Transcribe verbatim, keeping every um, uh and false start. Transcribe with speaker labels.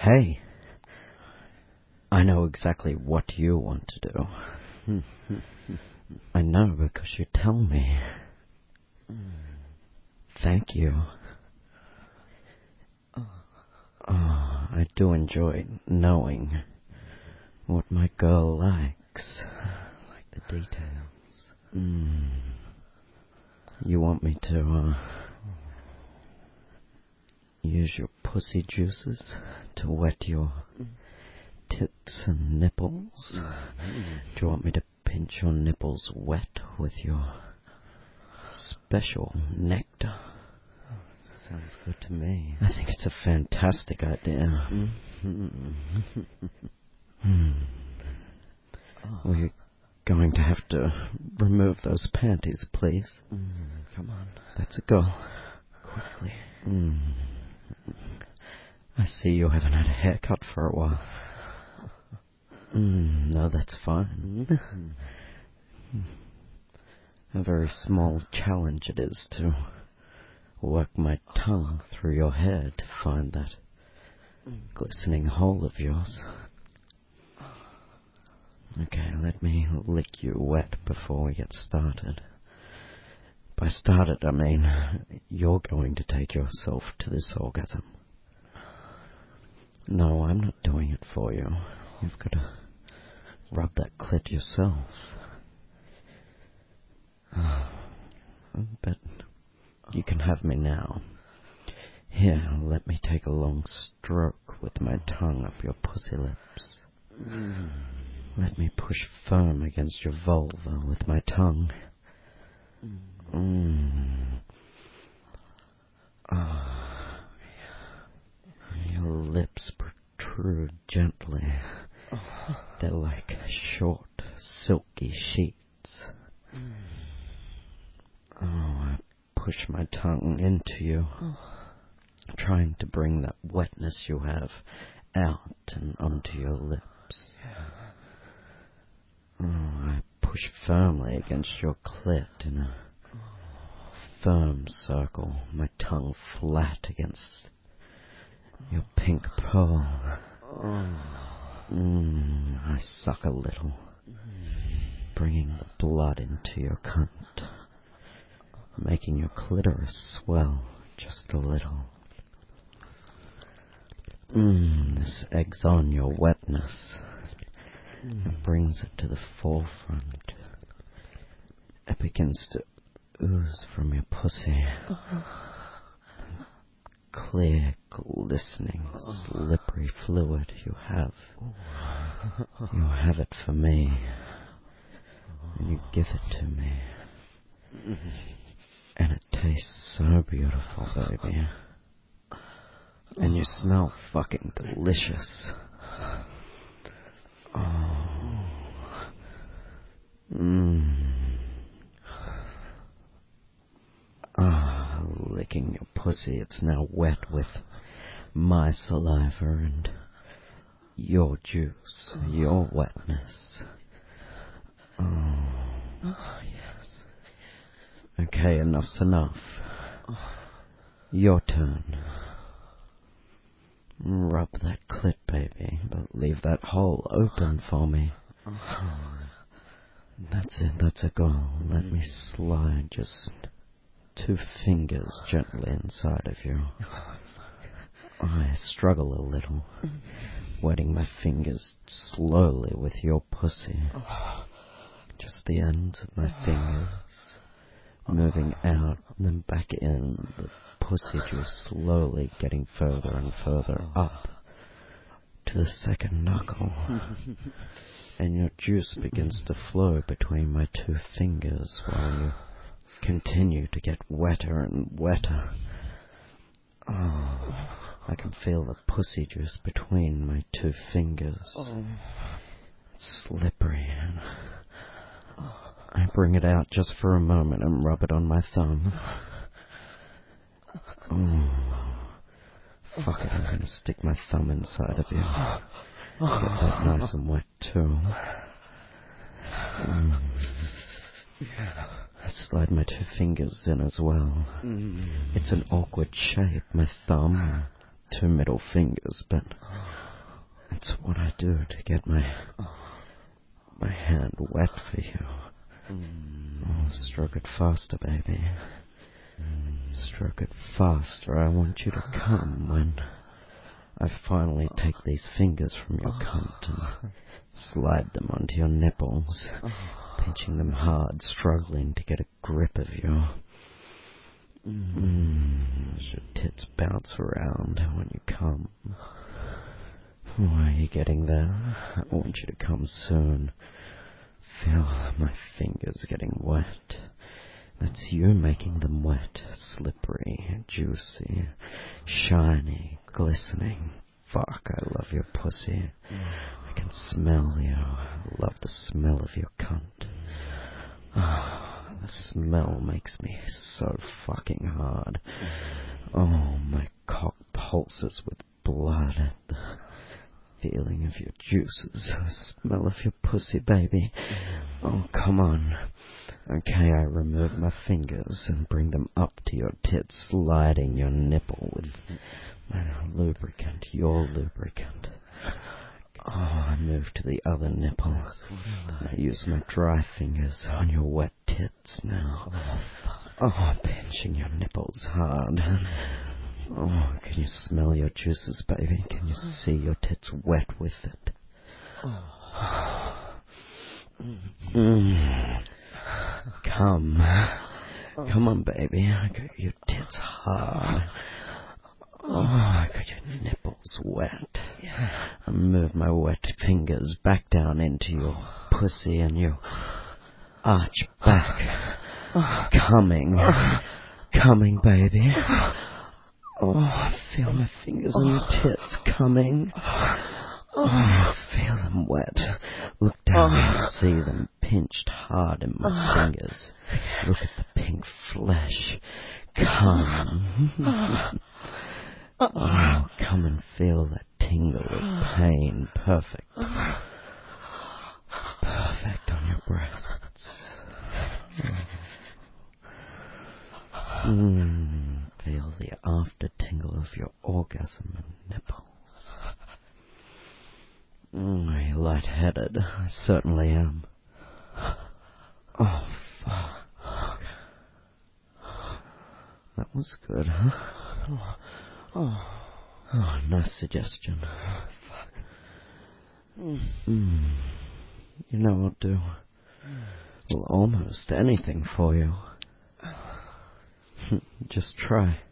Speaker 1: Hey, I know exactly what you want to do. I know because you tell me. Thank you. Oh, I do enjoy knowing what my girl likes.
Speaker 2: Like the details.
Speaker 1: Mm. You want me to, uh, use your pussy juices to wet your tits and nipples?
Speaker 2: Mm-hmm.
Speaker 1: Do you want me to pinch your nipples wet with your special nectar?
Speaker 2: Sounds good to me.
Speaker 1: I think it's a fantastic idea.
Speaker 2: Mm-hmm.
Speaker 1: Hmm.
Speaker 2: Oh.
Speaker 1: We're going to have to remove those panties, please.
Speaker 2: Mm, come on.
Speaker 1: Let's go.
Speaker 2: Quickly.
Speaker 1: Mm. I see you haven't had a haircut for a while. Mm, no, that's fine.
Speaker 2: Mm-hmm.
Speaker 1: A very small challenge it is to work my tongue through your hair to find that glistening hole of yours. Okay, let me lick you wet before we get started. By started, I mean you're going to take yourself to this orgasm. No, I'm not doing it for you. You've got to rub that clit yourself. But you can have me now. Here, let me take a long stroke with my tongue up your pussy lips.
Speaker 2: Mm.
Speaker 1: Let me push firm against your vulva with my tongue. Mm. Ah. Your lips protrude gently. They're like short, silky sheets. Oh, I push my tongue into you, trying to bring that wetness you have out and onto your lips. Oh, I push firmly against your clit in a firm circle, my tongue flat against your pink pearl. Mm, I suck a little, bringing the blood into your cunt, making your clitoris swell just a little. Mmm, this eggs on your wetness. It brings it to the forefront. It begins to ooze from your pussy. Clear, glistening, slippery fluid you have. You have it for me. And you give it to me. And it tastes so beautiful, baby. And you smell fucking delicious. Oh. Mmm. Ah, licking your pussy. It's now wet with my saliva and your juice, your wetness. Oh.
Speaker 2: Oh, yes.
Speaker 1: Okay, enough's enough. Your turn. Rub that clit, baby, but leave that hole open for me. That's it, that's a goal. Let me slide just two fingers gently inside of you. I struggle a little, wetting my fingers slowly with your pussy. Just the ends of my fingers, moving out and then back in, the pussy juice slowly getting further and further up to the second knuckle. And your juice begins to flow between my two fingers while you continue to get wetter and wetter. Oh, I can feel the pussy juice between my two fingers. It's slippery. And I bring it out just for a moment and rub it on my thumb. Oh, fuck it, I'm going to stick my thumb inside of you. Get that nice and wet too. Mm. I slide my two fingers in as well. It's an awkward shape, my thumb, two middle fingers, but It's what I do to get my my hand wet for you.
Speaker 2: Mm.
Speaker 1: Oh, stroke it faster, baby.
Speaker 2: Mm.
Speaker 1: Stroke it faster. I want you to come when I finally take these fingers from your cunt and slide them onto your nipples, pinching them hard, struggling to get a grip of you. Mm. As your tits bounce around when you come. Oh, are you getting there? I want you to come soon. Feel my fingers getting wet. That's you making them wet, slippery, juicy, shiny, glistening. Fuck, I love your pussy. I can smell you. I love the smell of your cunt. Oh, the smell makes me so fucking hard. Oh, my cock pulses with blood at the feeling of your juices, the smell of your pussy, baby. Oh, come on. Okay, I remove my fingers and bring them up to your tits, sliding your nipple with my lubricant, your lubricant. Oh, I move to the other nipple. I use my dry fingers on your wet tits now. Oh, pinching your nipples hard. Oh, can you smell your juices, baby? Can you see your tits wet with it? Mm. Come. Come on, baby. I got your tits hard. Oh, I got your nipples wet. I move my wet fingers back down into your pussy and you arch back. Coming. Coming, baby. Oh, I feel my fingers on your tits coming. Oh, feel them wet. Look down and see them pinched hard in my fingers. Look at the pink flesh. Come. Oh, come and feel that tingle of pain. Perfect. Perfect on your breasts. Mm, feel the after tingle of your orgasm and nipples. Mm, are you lightheaded? I certainly am. Oh, fuck. That was good, huh? Oh, oh nice suggestion. Fuck. Mm. You know I'll do well, almost anything for you. Just try.